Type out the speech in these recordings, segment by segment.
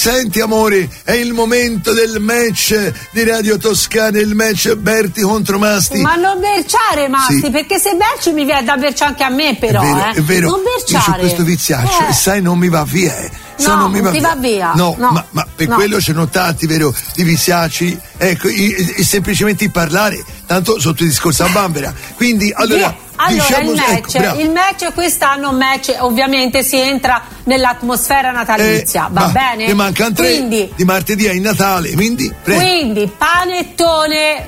Senti amore, è il momento del match di Radio Toscana, il match Berti contro Masti. Ma non berciare Masti, sì, perché se berci mi viene da berciare anche a me però. È vero. Non berciare. Io c'ho questo viziaccio e sai non mi va via. No, non mi va via. No, ma per quello ce n'ho tanti, vero, di viziacci. Ecco, semplicemente parlare, tanto sotto il discorso a bambera. Quindi allora diciamo, il match quest'anno ovviamente si entra nell'atmosfera natalizia, va bene? Ne mancano 3, di martedì è il Natale, quindi panettone,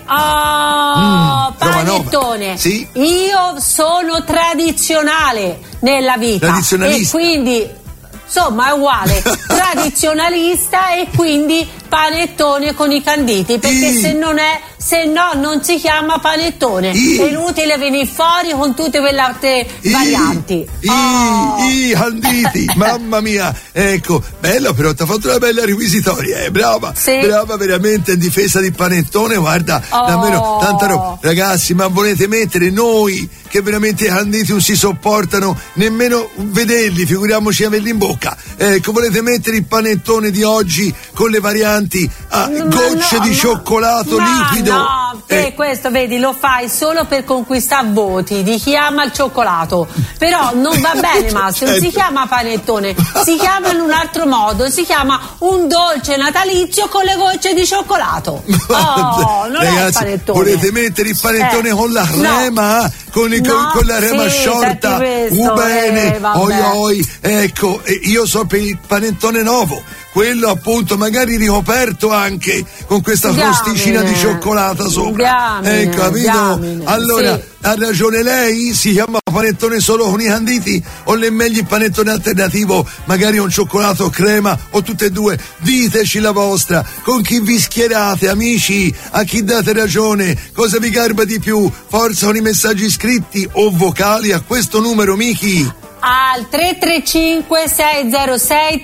panettone. Sì? Io sono tradizionale nella vita e quindi insomma è uguale, tradizionalista e quindi panettone con i canditi, perché se no non si chiama panettone. È inutile venire fuori con tutte quelle altre varianti. I canditi, mamma mia, ecco, bella, però ti ha fatto una bella requisitoria, brava, brava veramente in difesa di panettone, guarda, davvero tanta roba. Ragazzi, ma volete mettere noi che veramente i canditi non si sopportano nemmeno vederli, figuriamoci averli in bocca. Ecco, volete mettere il panettone di oggi con le varianti a gocce di cioccolato liquido? No, questo vedi, lo fai solo per conquistare voti di chi ama il cioccolato. Però non va bene, Massimo, non si chiama panettone, si chiama in un altro modo, si chiama un dolce natalizio con le gocce di cioccolato. Non ragazzi, è il panettone. Volete mettere il panettone con la crema? No. Con la crema sciolta, bene, ecco, io so per il panettone nuovo, quello appunto magari ricoperto anche con questa crosticina di cioccolata sopra, ecco, capito? Allora, ha ragione lei, si chiama panettone solo con i canditi o le meglio il panettone alternativo, magari un cioccolato crema o tutte e due? Diteci la vostra, con chi vi schierate, amici, a chi date ragione, cosa vi garba di più, forza con i messaggi scritti o vocali a questo numero, Miki, al 335 606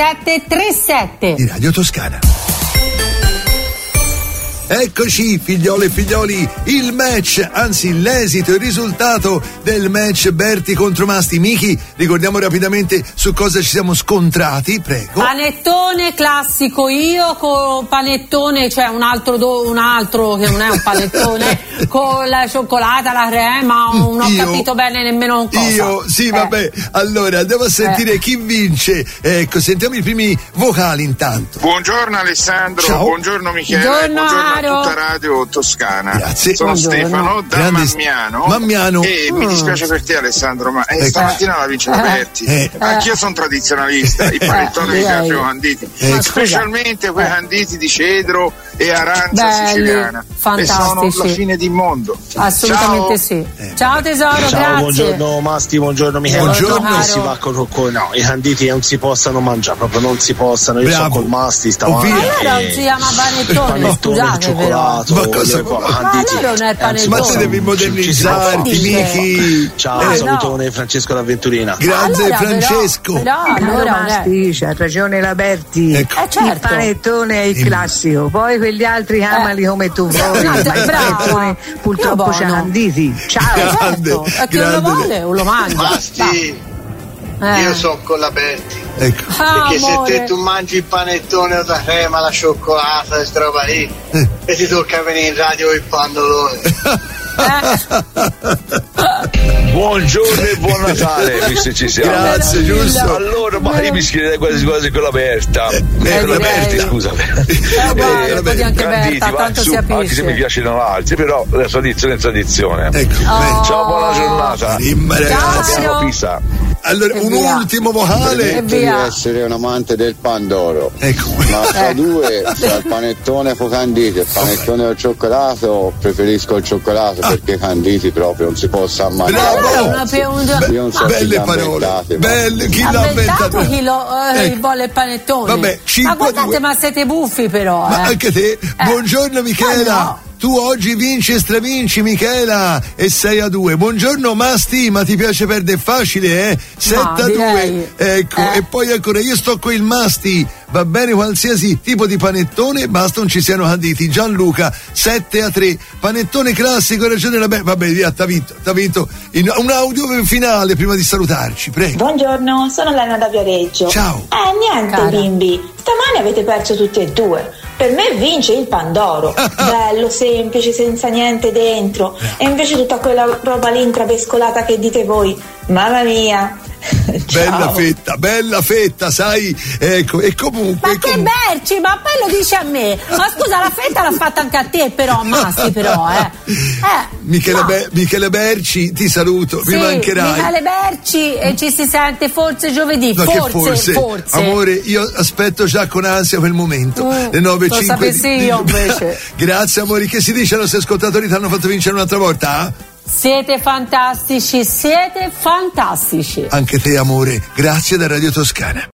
3737 di Radio Toscana. Eccoci, figliole e figlioli, il match, anzi l'esito, il risultato del match Berti contro Masti. Miki, ricordiamo rapidamente su cosa ci siamo scontrati, prego. Panettone classico, io con panettone, cioè un altro che non è un panettone, con la cioccolata, la crema, non ho capito bene nemmeno cosa. Vabbè, allora andiamo a sentire chi vince. Ecco, sentiamo i primi vocali intanto. Buongiorno Alessandro, ciao. Buongiorno Michele, buongiorno tutta Radio Toscana. Grazie. Sono Stefano da Mammiano e mi dispiace per te Alessandro, ma stamattina la vince la Berti. Anch'io sono tradizionalista, i panettoni mi piacciono canditi, specialmente quei canditi di cedro e arancia siciliana, fantastici, e sono la fine del mondo. Assolutamente sì. Ciao tesoro, ciao, grazie. Buongiorno Masti, buongiorno Michele. Buongiorno. Si va con no, i canditi non si possano mangiare, proprio non si possano. Io sono col Masti stamattina. Allora non si chiama panettone, scusate, cioccolato, ma cosa allora non è panettone. Ma te devi modernizzarti, Miki. Ciao, salutone Francesco d'Avventurina. Grazie Francesco. Allora Masti, c'ha ragione la Berti. Ecco. Il panettone è il classico, poi quegli altri amali come tu vuoi, ma il panettone purtroppo c'ha canditi. Ciao. Certo, e che lo vuole o lo mangia. Masti, io so con la Berti. Ecco. Perché se tu mangi il panettone o la crema, la cioccolata, questa roba lì, e ti tocca venire in radio con il pandolone. Buongiorno e buon Natale, visto ci siamo. Grazie, giusto. Allora, ma io mi scriverei quasi con la Berta. Con la Berti, scusa. Anche Berta, tanto si capisce. Anche se mi piacciono altri, però la tradizione è tradizione. Ecco. Ciao, buona giornata. Ciao. Pisa. Allora, un ultimo vocale. Devi essere un amante del pandoro. Ecco. Ma tra due, tra il panettone con canditi e il panettone al cioccolato, preferisco il cioccolato perché i canditi proprio non si possono mangiare. Io non so belle parole. Belle, chi l'ha inventato? Chi vuole il panettone? Vabbè, ma guardate, ma siete buffi però. Ma anche te. Buongiorno Michela. Tu oggi vinci e stravinci, Michela, e 6-2. Buongiorno Masti, ma ti piace perdere facile, 7-2. Ecco, e poi ancora io sto con il Masti, va bene qualsiasi tipo di panettone, basta non ci siano canditi. Gianluca 7-3, panettone classico, ragione la vabbè, via, t'ha vinto. Un audio finale prima di salutarci, prego. Buongiorno, sono Lena da Viareggio. Ciao. Niente, cara. Bimbi, stamani avete perso tutti e due. Per me vince il Pandoro, bello, semplice, senza niente dentro. E invece tutta quella roba lì intravescolata che dite voi, mamma mia. Bella fetta, sai, ecco, e comunque. Ma che Berci, ma poi lo dice a me. Ma scusa, la fetta l'ha fatta anche a te, però, Masti, però, Michele Berci, ti saluto, sì, mi mancherai. Michele Berci, e ci si sente forse giovedì. No, forse. Amore, io aspetto già con ansia quel momento. Le 9:05. Lo sapessi io invece. Grazie, amori, che si dice ai nostri ascoltatori? Ti hanno fatto vincere un'altra volta? Siete fantastici. Anche te, amore, grazie da Radio Toscana.